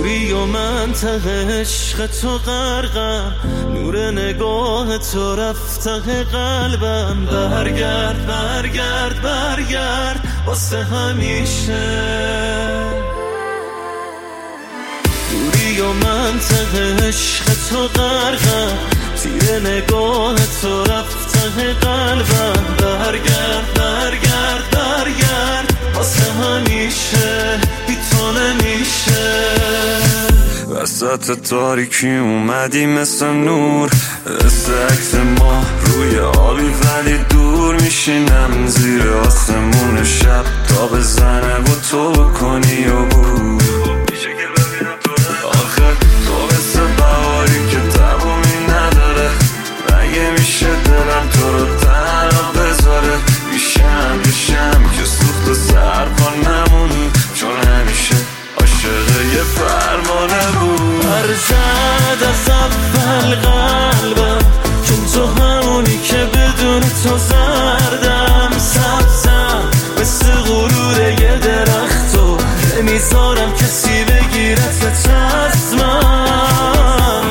دوری و منطقه عشق تو غرقم، نور نگاه تو رفته قلبم. برگرد برگرد برگرد واسه همیشه. دوری و منطقه عشق تو غرقم، تیر نگاه تو رفته قلبم. برگرد برگرد برگرد واسه همیشه، بی تو نمیشه. وسط تاریکی اومدی مثل نور، مثل عکس ما روی آبی ولی دور. میشینم زیر آسمون شب تا بزنه و تو بکنی و بود. آخه تو مثل بهاری که تمومی نداره، مگه میشه دلم تو رو تنها بذاره؟ میشم که سوخت و سرپا نمونی، چون همیشه عاشق یه فرمانه بود. زد از اول قلبم، چون تو همونی که بدون تو زردم. سبزم مثل غرور یه درخت و نمیذارم کسی بگیرت از من.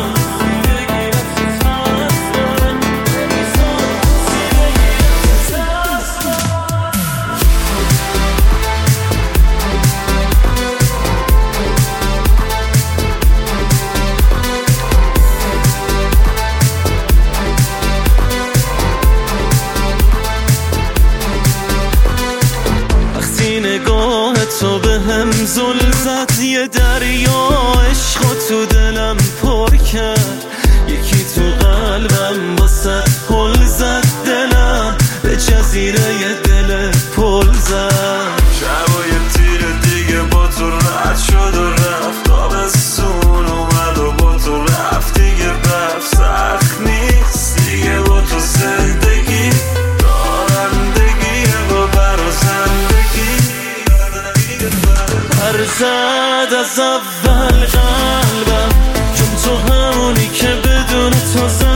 نگاه تو به هم زل زد، یه دریا عشق تو دلم پر کرد. یکی تو قلبم واسه پل زد، دلم به جزیره یه دل پل زد. شب و یه تیر دیگه با تو رد شد و رفت، آبستون اومد و با تو رفت دیگه. برف سخت نیست دیگه با تو زندگی، دارندگیه با برازندگی. زد از اول قلبم، چون تو همونی که بدون تو زد.